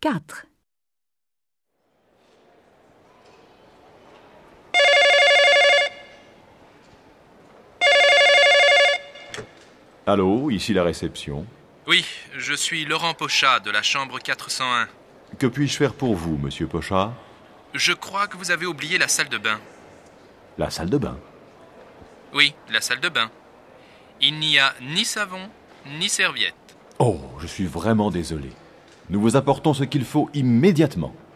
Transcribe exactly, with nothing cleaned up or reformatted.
quatre. Allô, ici la réception. Oui, je suis Laurent Pochat de la chambre quatre cent un. Que puis-je faire pour vous, monsieur Pochat? Je crois que vous avez oublié la salle de bain. La salle de bain. Oui, la salle de bain. Il n'y a ni savon, ni serviette. Oh, je suis vraiment désolé. Nous vous apportons ce qu'il faut immédiatement.